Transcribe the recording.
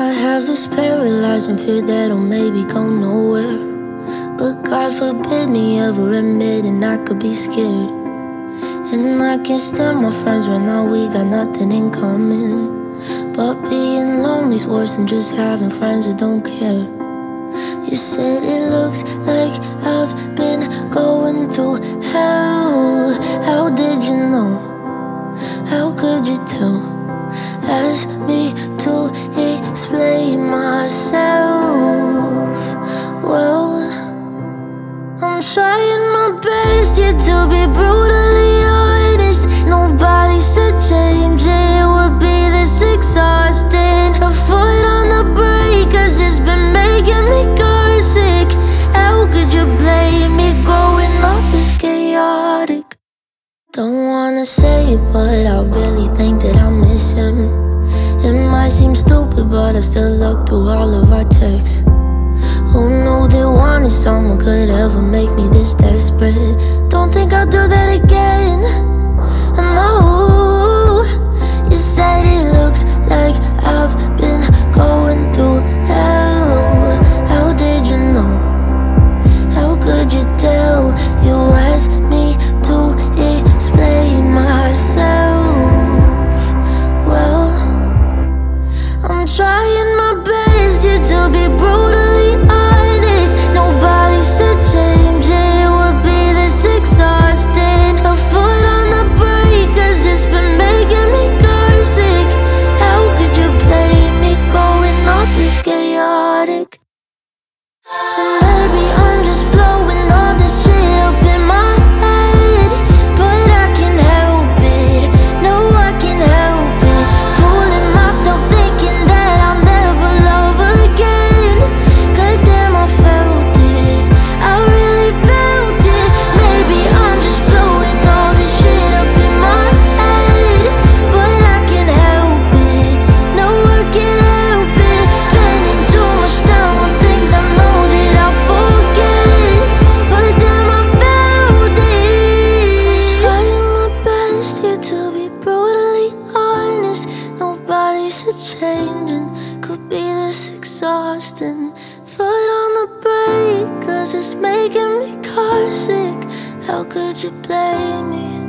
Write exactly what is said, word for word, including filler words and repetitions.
I have this paralyzing fear that I'll maybe go nowhere, but God forbid me ever admitting I could be scared. And I can't stand my friends right now, we got nothing in common, but being lonely's worse than just having friends that don't care. You said it looks like I've been going through hell. How did you know? How could you tell? Ask me to explain myself. Well, I'm trying my best here to be brutally honest. Nobody said change it would be this exhausting. A foot on the brake, cause it's been making me car sick. How could you blame me? Growing up is chaotic. Don't wanna say it, but I really think that I miss him. It might seem stupid, but I still look through all of our texts. Who knew that wanting someone could ever make me this desperate? Don't think I'll do that again. No, you said it looks like I've been going through hell. How did you know? How could you tell? You asked me to explain myself. Well, I'm trying my best here to be brutally honest. Nobody said change it would be this exhausting. A foot on the brake, cause it's been making me car sick. How could you blame me? Growing up is chaotic. And maybe I'm just blowing all this shit up in my head, but I can't help it. No, I can't help it. Fooling myself thinking that I'll never love again. Goddamn, I felt it. I really felt it. Maybe I'm just blowing all this shit up in my head, but I can't help it. No, I can't help it. Spending too much time on things I know that I'll forget, but damn, I felt it. Trying my best here to be brutally honest. Nobody said changing could be this exhausting. Foot on the brake, cause it's making me car sick. How could you blame me?